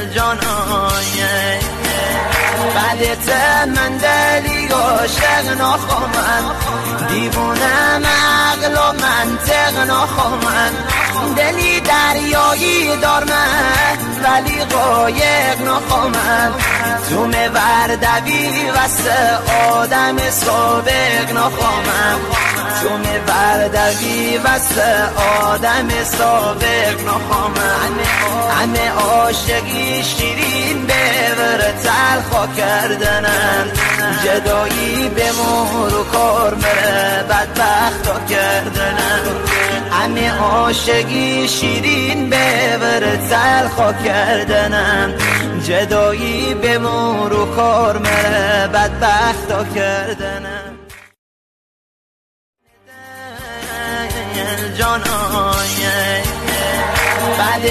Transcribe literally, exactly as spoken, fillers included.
جانای بعدت من دلی عاشق نخواهم دیوونم عقل و منطق نخواهم دلی دریایی دارم ولی قایق نخواهم تو موردوی واسه آدم سابق نخواهم تو موردوی واسه آدم سابق نخواهم همه عاشقی شیرین ببر تلخا کردنم جدایی به مهر و کار مره بدبختا کردنم همه عاشقی شیرین ببر تلخا کردنم جدایی به مهر و کار مره بدبختا کردنم جان